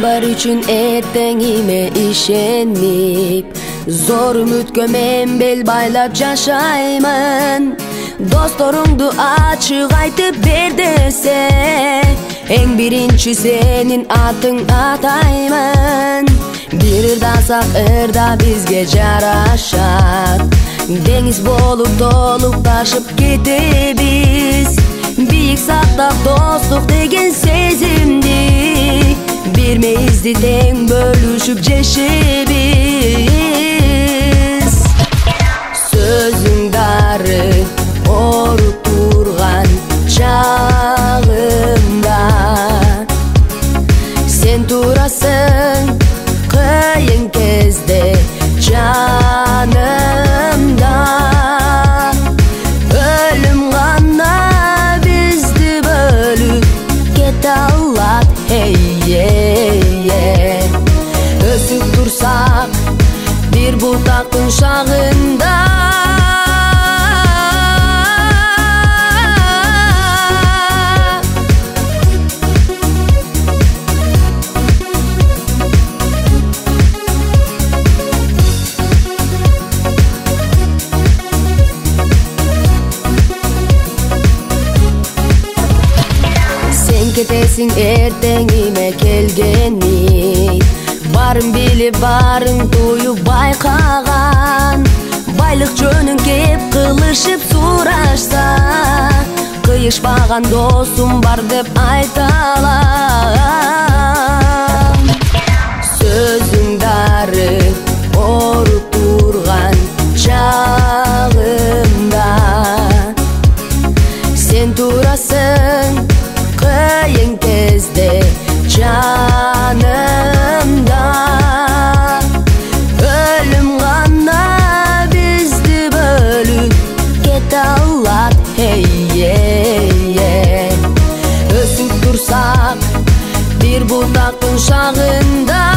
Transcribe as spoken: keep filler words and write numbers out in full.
бар үчүн эртеңиме ишенип, зор үмүткө мен бел байлап жашаймын. Досторуңду ачык айтып бер десе, эң биринчи сенин атың атаймын. Бир ырдасак ырда бизге жарашат, деңиз болуп толуп ташып кетебиз. Бийик сактап достук деген сезимди, бир мейизди тең бөлүшүп жешебиз. Сөзүң дары ору турган чагымда, сен турасың кыйын кезде жанымда. Өлүм гана бизди бөлүп кете алат, эй-эй-эй. Өсүп турсак бир бутактын шагында, кетесиң эртеңиме келгени, барын билип барын туюп байкаган. Байлык жөнүн кеп кылышып сурашса, кыйышпаган досум бар деп айта алам. Сөзүң дары ору турган чагымда, сен турасың кыйын кезде жанымда. Өлүм гана бизди бөлүп кете алат, эй-эй-эй. Өсүп турсак бир бутактын шагында,